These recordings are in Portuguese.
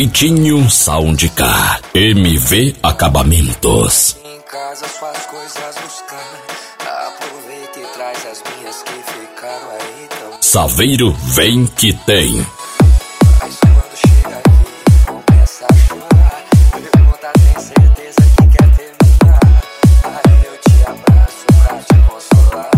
Vitinho Soundcar, MV Acabamentos. Em casa suas coisas buscar, aproveita e traz as minhas que ficaram aí tão. Saveiro vem que tem. Mas quando chega aqui começa a chorar, pergunta tem certeza que quer terminar. Aí eu te abraço pra te consolar.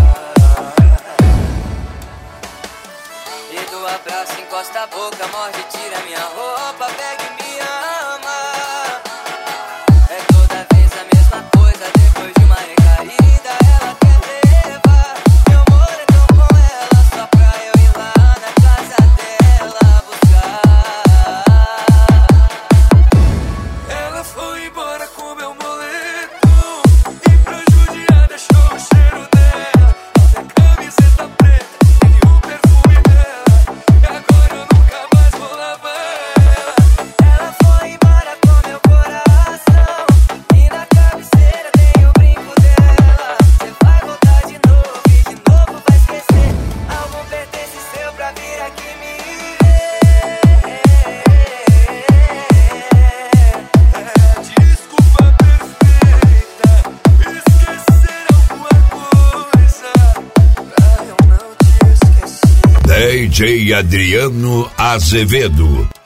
E do abraço encosta a boca, morde, tira minha roupa, pega e me ama. É toda vez a mesma coisa, depois de uma recaída ela quer levar. Meu amor é tão com ela, só pra eu ir lá na casa dela buscar. Ela foi embora com meu moletom e pra judiar deixou o cheiro dela. Até camiseta preta e o perfume dela. E agora eu nunca mais vou lavar ela. Ela foi embora com meu coração e na cabeceira tem o brinco dela. Você vai voltar de novo e de novo vai esquecer. Algum pertence seu pra vir aqui me ver. Desculpa perfeita, esquecer alguma coisa pra eu não te esquecer. DJ Adriano Azevedo.